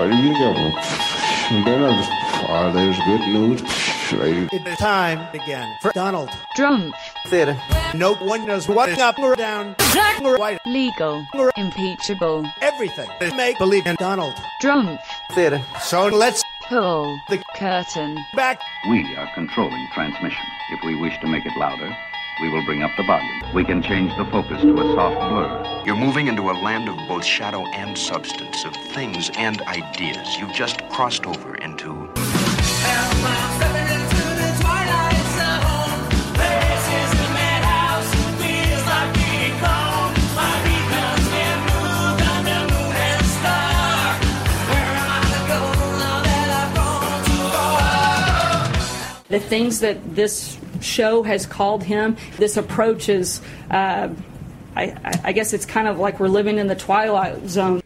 There's good news. It's time again for Donald Trump. Theater. No one knows what up or down, black or white, Legal. Impeachable. everything. Make believe in Donald Trump. Theater. So let's Pull the curtain. back. We are controlling transmission. If we wish to make it louder, we will bring up the volume. We can change the focus to a soft blur. You're moving into a land of both shadow and substance, of things and ideas. You've just crossed over into... The things that this show has called him, this approach is, I guess it's kind of like we're living in the Twilight Zone.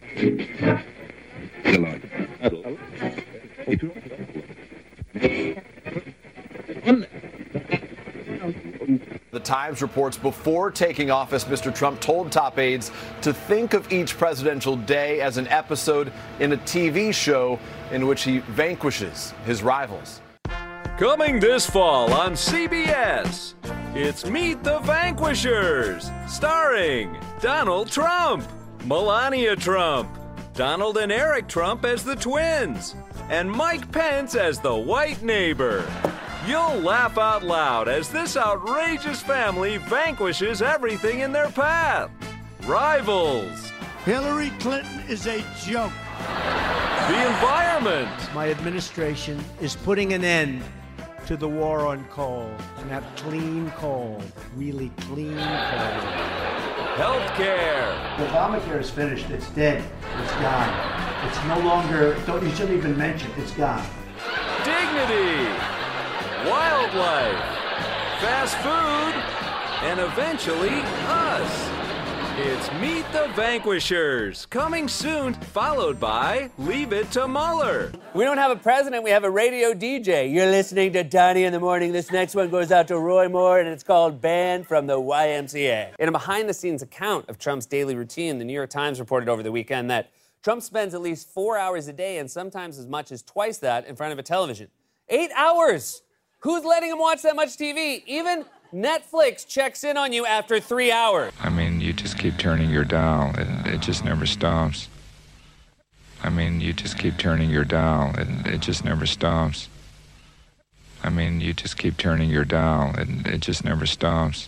The Times reports before taking office, Mr. Trump told top aides to think of each presidential day as an episode in a TV show in which he vanquishes his rivals. Coming this fall on CBS, it's Meet the Vanquishers, starring Donald Trump, Melania Trump, Donald and Eric Trump as the twins, and Mike Pence as the white neighbor. You'll laugh out loud as this outrageous family vanquishes everything in their path. Rivals, Hillary Clinton is a joke. the environment, My administration is putting an end to the war on coal and have clean coal, really clean coal. healthcare, Obamacare is finished. It's dead. It's gone. It's no longer, you shouldn't even mention it. It's gone. dignity, wildlife, fast food, and eventually us. It's Meet the Vanquishers, coming soon, followed by Leave It to Mueller. We don't have a president, we have a radio DJ. You're listening to Donnie in the Morning. This next one goes out to Roy Moore, and it's called Banned from the YMCA. In a behind-the-scenes account of Trump's daily routine, the New York Times reported over the weekend that Trump spends at least 4 hours a day and sometimes as much as twice that in front of a television. 8 hours! Who's letting him watch that much TV? Even Netflix checks in on you after 3 hours. I mean, you just keep turning your dial, and it just never stops. I mean, you just keep turning your dial, and it just never stops. I mean, you just keep turning your dial, and it just never stops.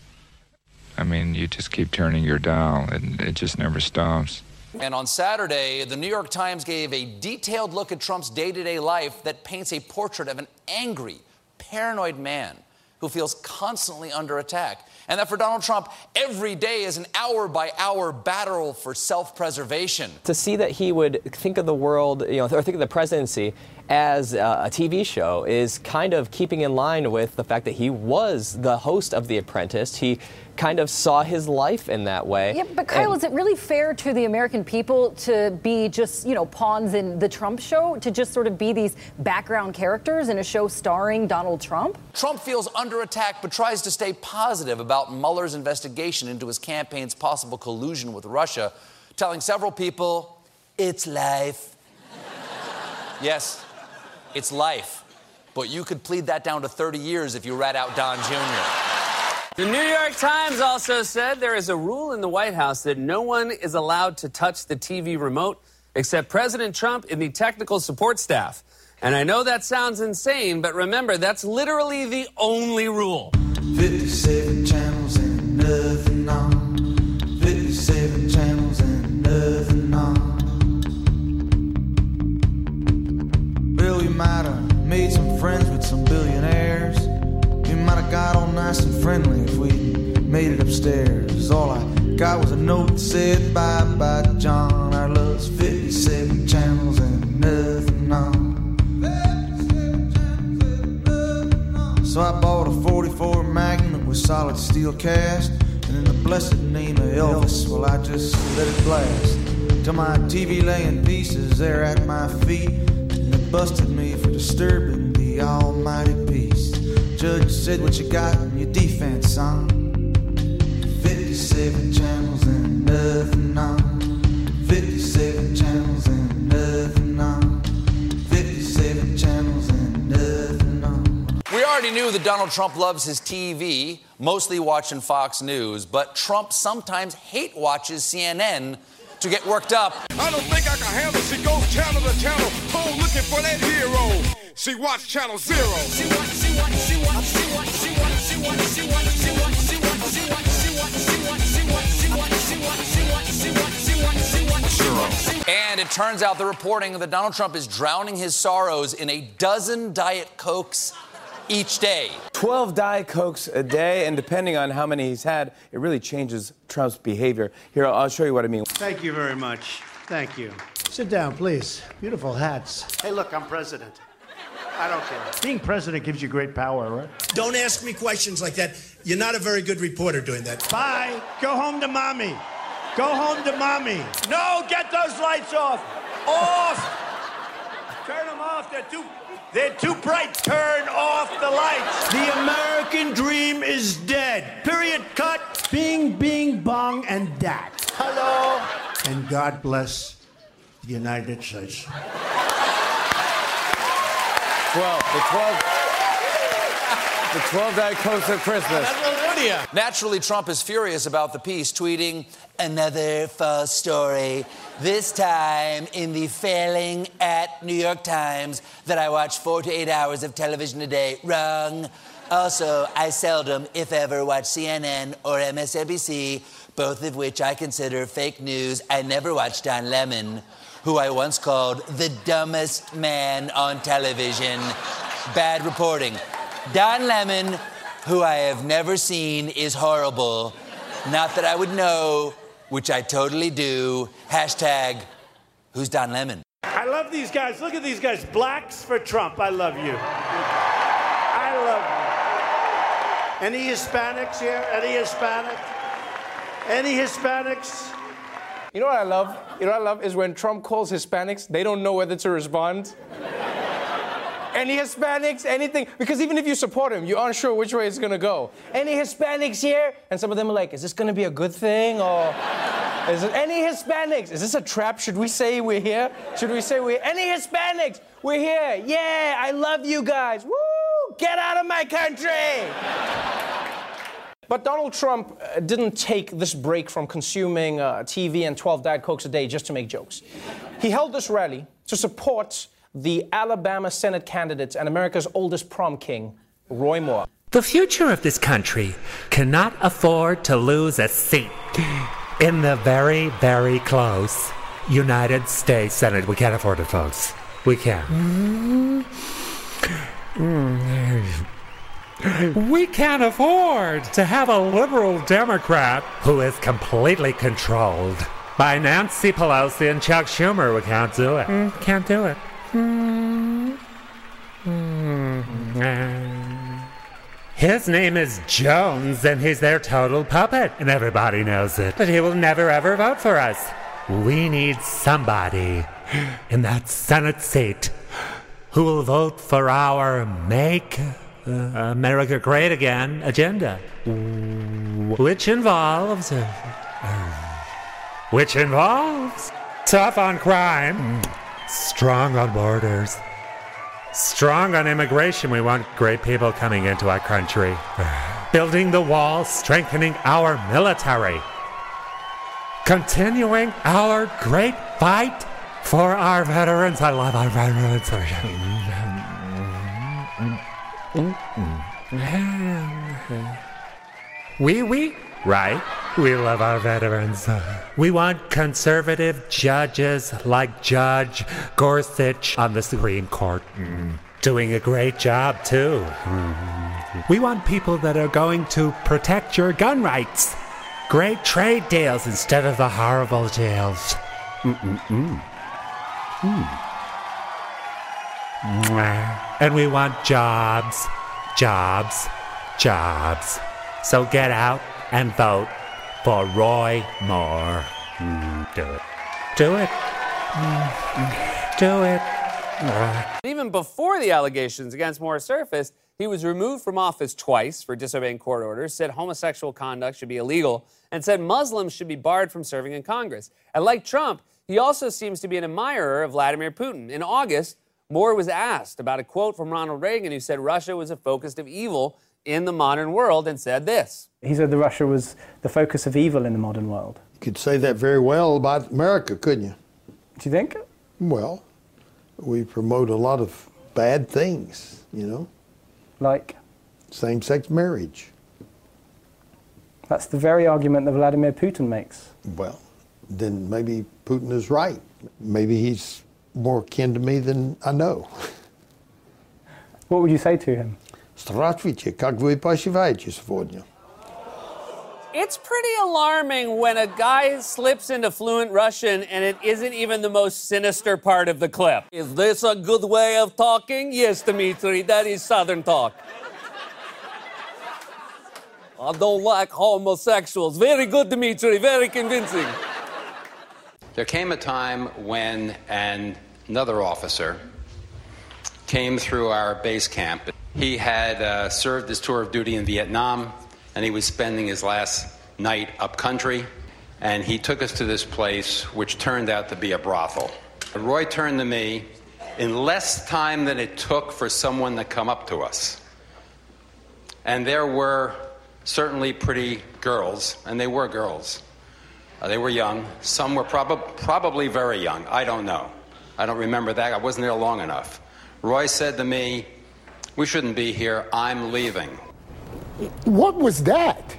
I mean, you just keep turning your dial, and it just never stops. And on Saturday, the New York Times gave a detailed look at Trump's day-to-day life that paints a portrait of an angry, paranoid man who feels constantly under attack. And that for Donald Trump, every day is an hour-by-hour battle for self-preservation. To see that he would think of the world, or think of the presidency as a TV show is kind of keeping in line with the fact that he was the host of The Apprentice. He kind of saw his life in that way. Yeah, but Kyle, is it really fair to the American people to be just, pawns in the Trump show, to just sort of be these background characters in a show starring Donald Trump? Trump feels under attack but tries to stay positive about Mueller's investigation into his campaign's possible collusion with Russia, telling several people, it's life. Yes, it's life. But you could plead that down to 30 years if you rat out Don Jr. The New York Times also said there is a rule in the White House that no one is allowed to touch the TV remote except President Trump and the technical support staff. And I know that sounds insane, but remember, that's literally the only rule. 57 channels and nothing on. 57 channels and nothing on. Well, we might have made some friends with some billionaires. We might have got all nice and friendly if we made it upstairs. All I got was a note that said, bye-bye, John. Our love's 57 channels and nothing on. So I bought a 44 Magnum with solid steel cast, and in the blessed name of Elvis, well, I just let it blast till my TV lay in pieces there at my feet, and they busted me for disturbing the almighty peace. Judge said, what you got in your defense, son? 57 channels and nothing on. 57 channels and nothing on. knew that Donald Trump loves his TV, mostly watching Fox News, but Trump sometimes hate watches CNN to get worked up. I don't think I can handle. She goes channel to channel, home looking for that hero. She watch Channel Zero. And it turns out the reporting that Donald Trump is drowning his sorrows in a dozen Diet Cokes each day. 12 Diet Cokes a day, and depending on how many he's had, it really changes Trump's behavior. Here, I'll show you what I mean. Thank you very much. Thank you. Sit down, please. Beautiful hats. Hey, look, I'm president. I don't care. Being president gives you great power, right? Don't ask me questions like that. You're not a very good reporter doing that. Bye. Go home to mommy. Go home to mommy. No, get those lights off. Off. Turn them off. They're too bright. Turn off the lights. The American dream is dead. Period. Cut. Bing, bing, bong, and dat. Hello. And God bless the United States. The 12 Diet Cokes at Christmas. Naturally, Trump is furious about the piece, tweeting, "Another false story. This time in the failing at New York Times that I watch 4 to 8 hours of television a day. Wrong. Also, I seldom, if ever, watch CNN or MSNBC, both of which I consider fake news. I never watched Don Lemon, who I once called the dumbest man on television. Bad reporting. Don Lemon, who I have never seen, is horrible. Not that I would know, which I totally do. Hashtag, who's Don Lemon?" I love these guys. Look at these guys. Blacks for Trump. I love you. I love you. Any Hispanics here? Any Hispanic? Any Hispanics? You know what I love? You know what I love is when Trump calls Hispanics, they don't know whether to respond. Any Hispanics, anything, because even if you support him, you're unsure which way it's gonna go. Any Hispanics here? And some of them are like, is this gonna be a good thing, or is it any Hispanics? Is this a trap? Should we say we're here? Should we say we're any Hispanics? We're here. Yeah, I love you guys. Woo! Get out of my country! But Donald Trump didn't take this break from consuming TV and 12 Diet Cokes a day just to make jokes. He held this rally to support the Alabama Senate candidate and America's oldest prom king, Roy Moore. The future of this country cannot afford to lose a seat in the very, very close United States Senate. We can't afford it, folks. We can't. We can't afford to have a liberal Democrat who is completely controlled by Nancy Pelosi and Chuck Schumer. We can't do it. Can't do it. His name is Jones, and he's their total puppet, and everybody knows it. But he will never, ever vote for us. We need somebody in that Senate seat who will vote for our Make America Great Again agenda, which involves tough on crime, strong on borders, strong on immigration. We want great people coming into our country, building the wall, strengthening our military, continuing our great fight for our veterans. I love our veterans. Right? We love our veterans. We want conservative judges like Judge Gorsuch on the Supreme Court. Doing a great job, too. We want people that are going to protect your gun rights. Great trade deals instead of the horrible jails. And we want jobs, jobs, jobs. So get out and vote for Roy Moore. Do it. Do it. Do it. Even before the allegations against Moore surfaced, he was removed from office twice for disobeying court orders, said homosexual conduct should be illegal, and said Muslims should be barred from serving in Congress. And like Trump, he also seems to be an admirer of Vladimir Putin. In August, Moore was asked about a quote from Ronald Reagan who said Russia was a focus of evil in the modern world and said this. He said that Russia was the focus of evil in the modern world. You could say that very well about America, couldn't you? Do you think? Well, we promote a lot of bad things, you know. Like? Same-sex marriage. That's the very argument that Vladimir Putin makes. Well, then maybe Putin is right. Maybe he's more kin to me than I know. What would you say to him? Здравствуйте, как вы поживаете сегодня? It's pretty alarming when a guy slips into fluent Russian and it isn't even the most sinister part of the clip. Is this a good way of talking? Yes, Dmitry, that is Southern talk. I don't like homosexuals. Very good, Dmitry, very convincing. There came a time when another officer came through our base camp. He had served his tour of duty in Vietnam, and he was spending his last night up country, and he took us to this place, which turned out to be a brothel. Roy turned to me in less time than it took for someone to come up to us. And there were certainly pretty girls, and they were girls. They were young. Some were probably very young. I don't know. I don't remember that. I wasn't there long enough. Roy said to me, "We shouldn't be here. I'm leaving." What was that?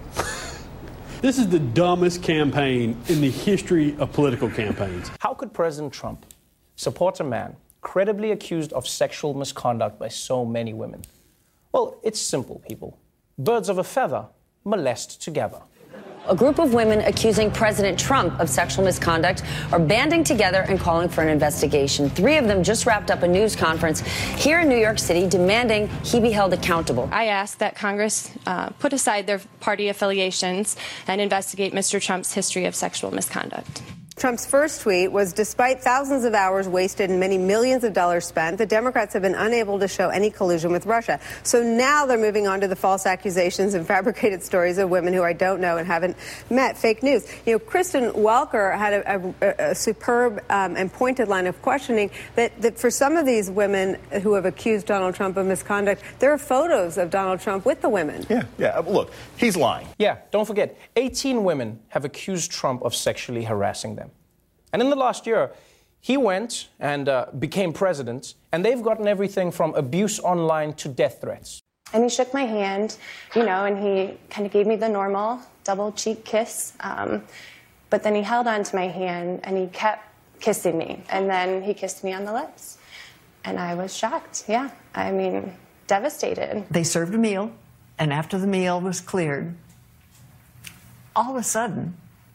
This is the dumbest campaign in the history of political campaigns. How could President Trump support a man credibly accused of sexual misconduct by so many women? Well, it's simple, people. Birds of a feather molest together. A group of women accusing President Trump of sexual misconduct are banding together and calling for an investigation. 3 of them just wrapped up a news conference here in New York City demanding he be held accountable. I ask that Congress put aside their party affiliations and investigate Mr. Trump's history of sexual misconduct. Trump's first tweet was, despite thousands of hours wasted and many millions of dollars spent, the Democrats have been unable to show any collusion with Russia. So now they're moving on to the false accusations and fabricated stories of women who I don't know and haven't met. Fake news. You know, Kristen Welker had a superb and pointed line of questioning that for some of these women who have accused Donald Trump of misconduct, there are photos of Donald Trump with the women. Yeah. Look, he's lying. Yeah, don't forget, 18 women have accused Trump of sexually harassing them. And in the last year, he went and became president, and they've gotten everything from abuse online to death threats. And he shook my hand, you know, and he kind of gave me the normal double cheek kiss. But then he held onto my hand and he kept kissing me. And then he kissed me on the lips. And I was shocked. Yeah. I mean, devastated. They served a meal, and after the meal was cleared, all of a sudden,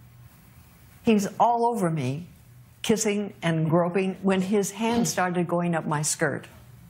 he's all over me, kissing and groping, when his hand started going up my skirt.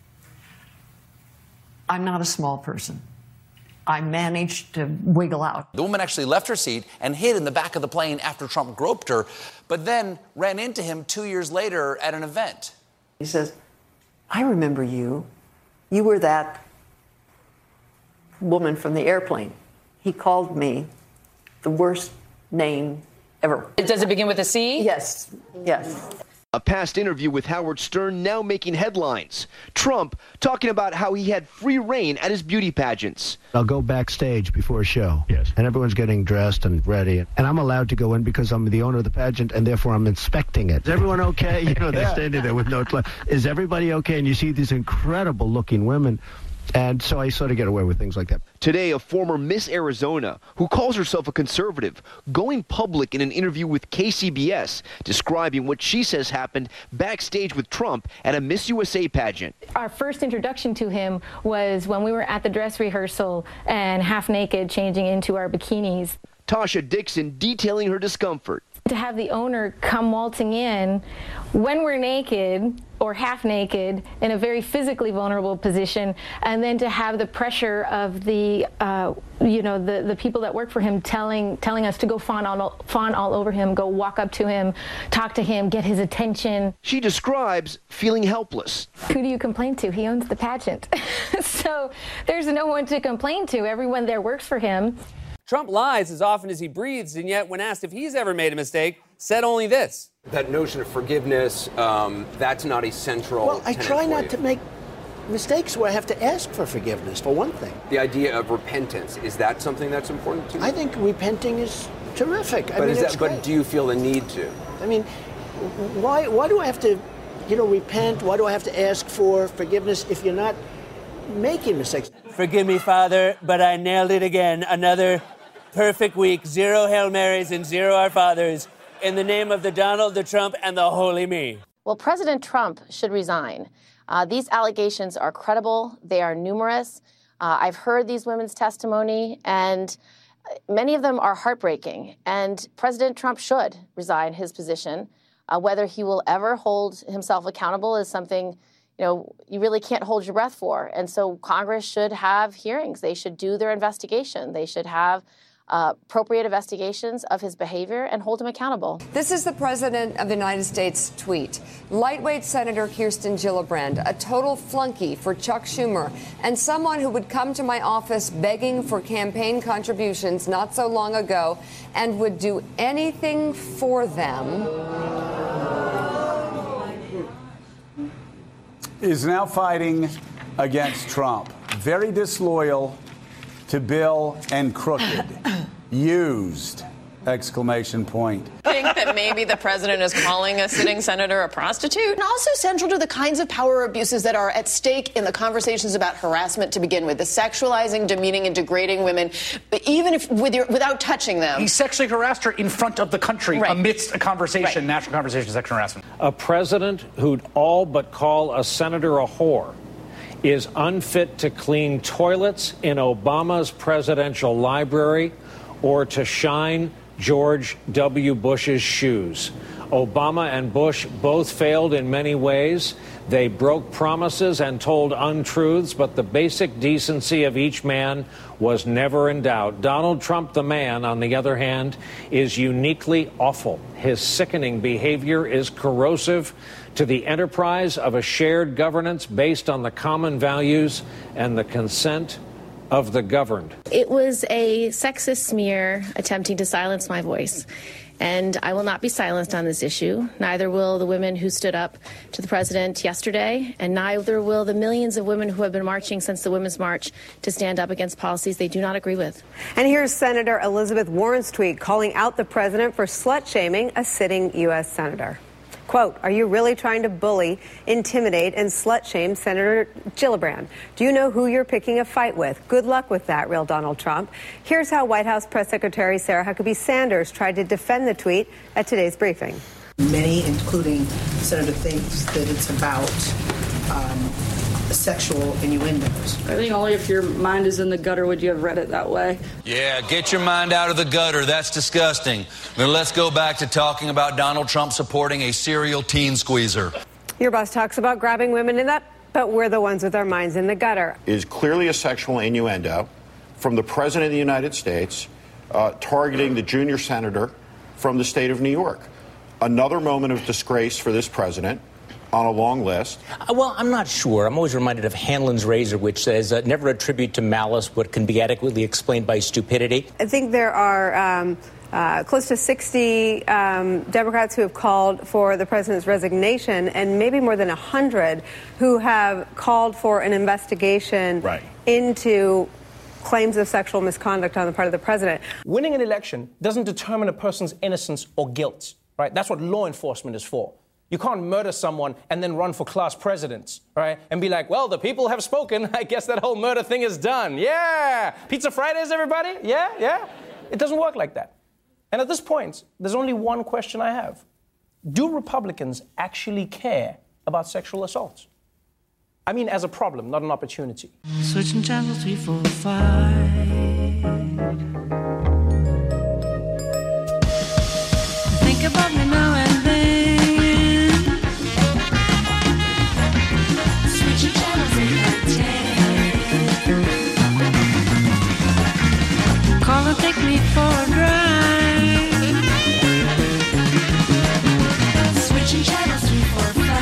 I'm not a small person. I managed to wiggle out. The woman actually left her seat and hid in the back of the plane after Trump groped her, but then ran into him 2 years later at an event. He says, "I remember you. You were that woman from the airplane." He called me the worst name ever. Does it begin with a C? Yes. A past interview with Howard Stern now making headlines. Trump talking about how he had free reign at his beauty pageants. I'll go backstage before a show. Yes. And everyone's getting dressed and ready. And I'm allowed to go in because I'm the owner of the pageant, and therefore I'm inspecting it. Is everyone okay? You know, they're standing there with no clue. Is everybody okay? And you see these incredible looking women. And so I sort of get away with things like that. Today, a former Miss Arizona who calls herself a conservative, going public in an interview with KCBS, describing what she says happened backstage with Trump at a Miss USA pageant. Our first introduction to him was when we were at the dress rehearsal and half naked changing into our bikinis. Tasha Dixon detailing her discomfort. To have the owner come waltzing in when we're naked or half naked in a very physically vulnerable position, and then to have the pressure of the the people that work for him telling us to go fawn all over him, go walk up to him, talk to him, get his attention. She describes feeling helpless. Who do you complain to? He owns the pageant. So there's no one to complain to. Everyone there works for him. Trump lies as often as he breathes, and yet when asked if he's ever made a mistake, said only this. That notion of forgiveness, that's not a central Well, I tenet try for not you. to make mistakes where I have to ask for forgiveness, for one thing. The idea of repentance, is that something that's important to you? I think repenting is terrific. But, but do you feel the need to? I mean, why do I have to, repent? Why do I have to ask for forgiveness if you're not making mistakes? Forgive me, Father, but I nailed it again. Another perfect week. 0 Hail Marys and 0 Our Fathers. In the name of the Donald, the Trump, and the Holy Me. Well, President Trump should resign. These allegations are credible. They are numerous. I've heard these women's testimony, and many of them are heartbreaking. And President Trump should resign his position. Whether he will ever hold himself accountable is something, you really can't hold your breath for. And so Congress should have hearings. They should do their investigation. They should have appropriate investigations of his behavior and hold him accountable. This is the President of the United States tweet. Lightweight Senator Kirsten Gillibrand, a total flunky for Chuck Schumer, and someone who would come to my office begging for campaign contributions not so long ago and would do anything for them. Is now fighting against Trump. Very disloyal to Bill and crooked. Used! Exclamation point. Think that maybe the president is calling a sitting senator a prostitute? And also central to the kinds of power abuses that are at stake in the conversations about harassment to begin with, the sexualizing, demeaning, and degrading women, even if without touching them. He sexually harassed her in front of the country amidst a conversation, national conversation, sexual harassment. A president who'd all but call a senator a whore is unfit to clean toilets in Obama's presidential library or to shine George W. Bush's shoes. Obama and Bush both failed in many ways. They broke promises and told untruths, but the basic decency of each man was never in doubt. Donald Trump, the man, on the other hand, is uniquely awful. His sickening behavior is corrosive to the enterprise of a shared governance based on the common values and the consent of the governed. It was a sexist smear attempting to silence my voice. And I will not be silenced on this issue. Neither will the women who stood up to the president yesterday, and neither will the millions of women who have been marching since the Women's March to stand up against policies they do not agree with. And here's Senator Elizabeth Warren's tweet calling out the president for slut-shaming a sitting U.S. senator. Quote, are you really trying to bully, intimidate, and slut-shame Senator Gillibrand? Do you know who you're picking a fight with? Good luck with that, real Donald Trump. Here's how White House Press Secretary Sarah Huckabee Sanders tried to defend the tweet at today's briefing. Many, including Senator, thinks that it's about sexual innuendos. I think only if your mind is in the gutter would you have read it that way. Yeah, get your mind out of the gutter. That's disgusting. Then let's go back to talking about Donald Trump supporting a serial teen squeezer. Your boss talks about grabbing women in that, but we're the ones with our minds in the gutter. Is clearly a sexual innuendo from the President of the United States targeting the junior senator from the state of New York. Another moment of disgrace for this president on a long list. Well, I'm not sure. I'm always reminded of Hanlon's razor, which says, never attribute to malice what can be adequately explained by stupidity. I think there are close to 60 Democrats who have called for the president's resignation, and maybe more than 100 who have called for an investigation into claims of sexual misconduct on the part of the president. Winning an election doesn't determine a person's innocence or guilt, right? That's what law enforcement is for. You can't murder someone and then run for class presidents, right? And be like, well, the people have spoken. I guess that whole murder thing is done. Yeah. Pizza Fridays, everybody? Yeah. It doesn't work like that. And at this point, there's only one question I have. Do Republicans actually care about sexual assaults? I mean, as a problem, not an opportunity. Switching channel 3, 4, 5. Think about me now and then. Switching channels in my 10. Call and take me for a drive. Switching channels 3, 4,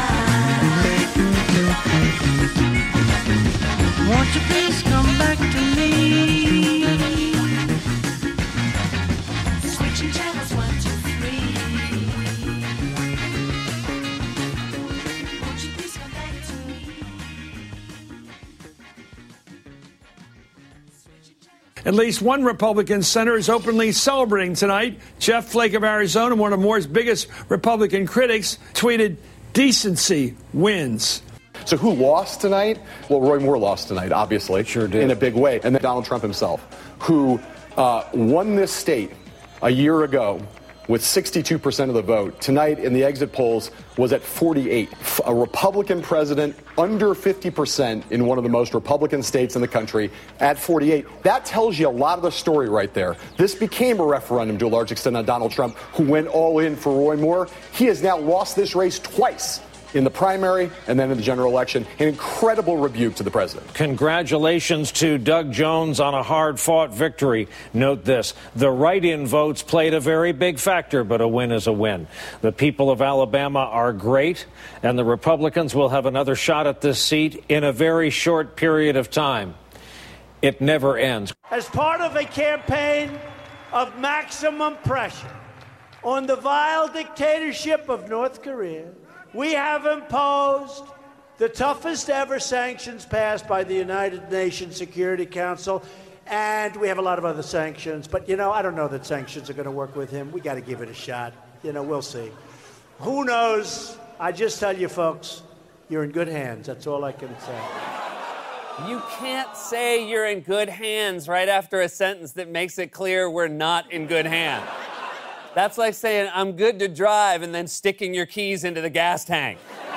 5. Won't you please come back to me? Switching channels 1, 2, 3. At least one Republican senator is openly celebrating tonight. Jeff Flake of Arizona, one of Moore's biggest Republican critics, tweeted, "Decency wins." So who lost tonight? Well, Roy Moore lost tonight, obviously. Sure did. In a big way. And then Donald Trump himself, who won this state a year ago with 62% of the vote. Tonight in the exit polls was at 48. A Republican president under 50% in one of the most Republican states in the country at 48. That tells you a lot of the story right there. This became a referendum to a large extent on Donald Trump, who went all in for Roy Moore. He has now lost this race twice, in the primary and then in the general election. An incredible rebuke to the president. Congratulations to Doug Jones on a hard-fought victory. Note this, the write-in votes played a very big factor, but a win is a win. The people of Alabama are great, and the Republicans will have another shot at this seat in a very short period of time. It never ends. As part of a campaign of maximum pressure on the vile dictatorship of North Korea, we have imposed the toughest ever sanctions passed by the United Nations Security Council, and we have a lot of other sanctions. But, I don't know that sanctions are going to work with him. We got to give it a shot. We'll see. Who knows? I just tell you, folks, you're in good hands. That's all I can say. You can't say you're in good hands right after a sentence that makes it clear we're not in good hands. That's like saying, I'm good to drive, and then sticking your keys into the gas tank.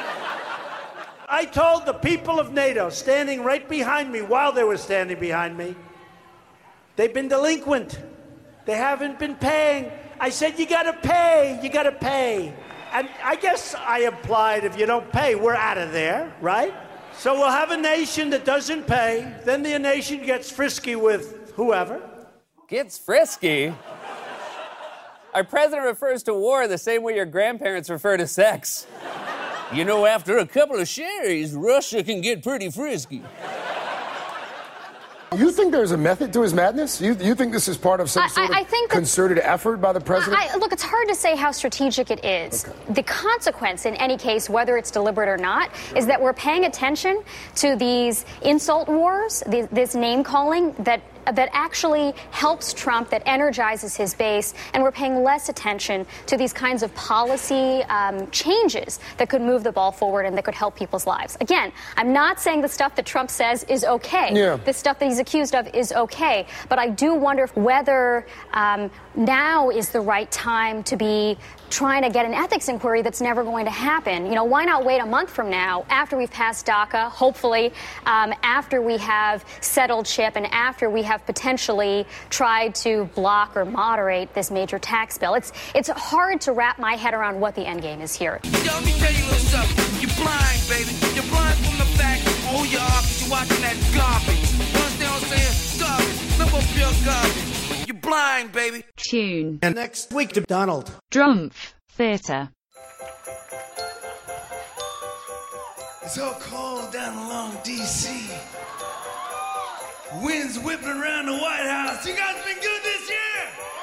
I told the people of NATO, standing right behind me while they were standing behind me, they've been delinquent. They haven't been paying. I said, you gotta pay, you gotta pay. And I guess I implied if you don't pay, we're out of there, right? So we'll have a nation that doesn't pay, then the nation gets frisky with whoever. Gets frisky? Our president refers to war the same way your grandparents refer to sex. After a couple of sherries, Russia can get pretty frisky. You think there's a method to his madness? You think this is part of some sort of concerted effort by the president? Look, it's hard to say how strategic it is. Okay. The consequence, in any case, whether it's deliberate or not, is that we're paying attention to these insult wars, this name-calling that actually helps Trump, that energizes his base, and we're paying less attention to these kinds of policy changes that could move the ball forward and that could help people's lives. Again, I'm not saying the stuff that Trump says is okay. Yeah. The stuff that he's accused of is okay. But I do wonder whether now is the right time to be trying to get an ethics inquiry that's never going to happen. Why not wait a month from now, after we've passed DACA, hopefully, after we have settled Chip, and after we have potentially tried to block or moderate this major tax bill. It's hard to wrap my head around what the end game is here. Yo, let me tell you a little something. You're blind, baby. You're blind from the fact that all you are because you're watching that garbage. You understand what I'm saying? Garbage. Look up your garbage. You're blind, baby. Tune. And next week to Donald. Drumpf Theatre. It's all cold down along D.C. Wind's whipping around the White House. You guys been good this year?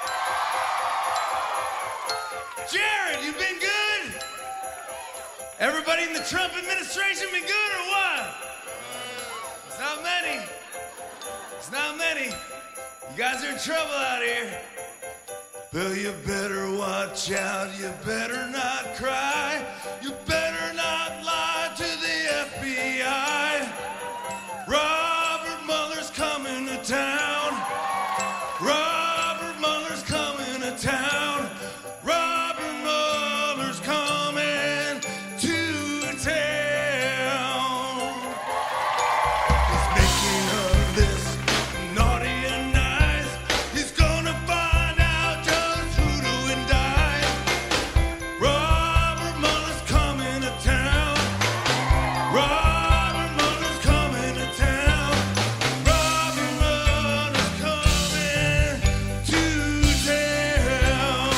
Jared, you been good? Everybody in the Trump administration been good or what? It's not many. It's not many. You guys are in trouble out here. Well, you better watch out. You better not cry. You better not lie to the FBI. Robert Mueller's coming to town. Robert Mueller's coming to town. Robert Mueller's coming to town. He's making of this naughty and nice. He's gonna find out just who to indict. Robert Mueller's coming to town. Robert Mueller's coming to town. Robert Mueller's coming to town.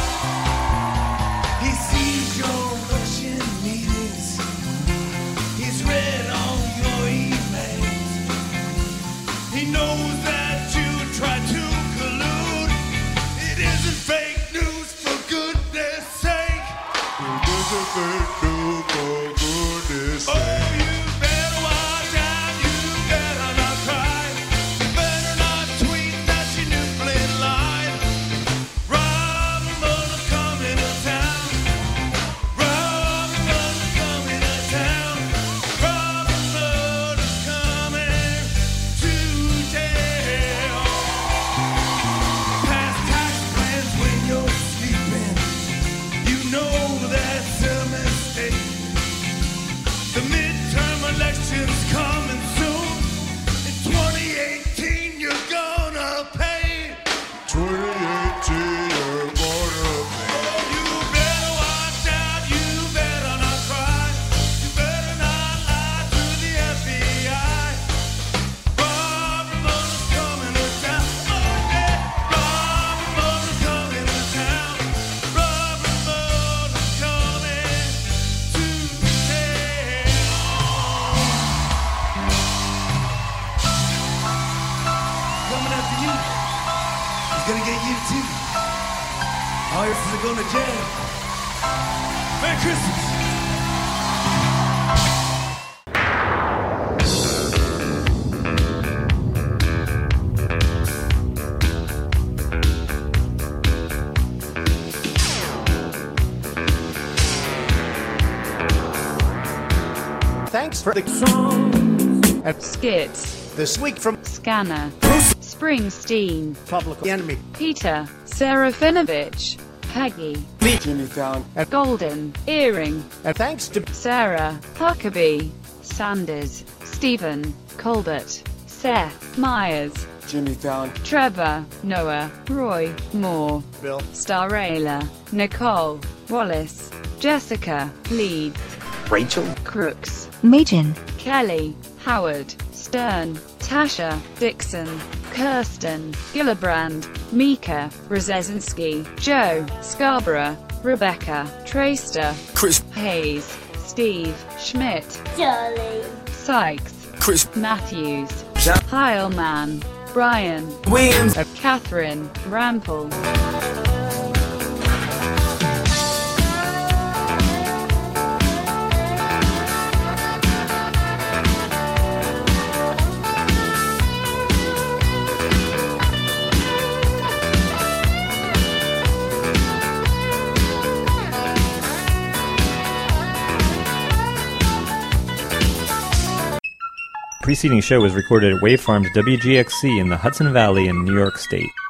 He sees your Russian meetings. He's read all your emails. He knows that you tried to collude. It isn't fake news, for goodness sake. It isn't fake news, for goodness sake. Oh, you better watch out. You better not cry. You better not tweet He's gonna get you too. All your friends are going to jail. Merry Christmas. Thanks for the songs. Skits. This week from Scanner. Springsteen. Public Enemy. Peter Serafinovich. Peggy. Jimmy Fallon. Golden Earring. And thanks to Sarah Huckabee. Sanders. Stephen Colbert. Seth Meyers. Jimmy Fallon. Trevor Noah. Roy Moore. Bill Starrayla. Nicole Wallace. Jessica Leeds. Rachel Crooks. Machen. Kelly Howard. Stern. Tasha Dixon. Kirsten Gillibrand. Mika Brzezinski. Joe Scarborough. Rebecca Traister. Chris Hayes. Steve Schmidt. Jolly. Sykes. Chris Matthews. Heilman. Brian Williams. Catherine Rampel. The preceding show was recorded at Wave Farms WGXC in the Hudson Valley in New York State.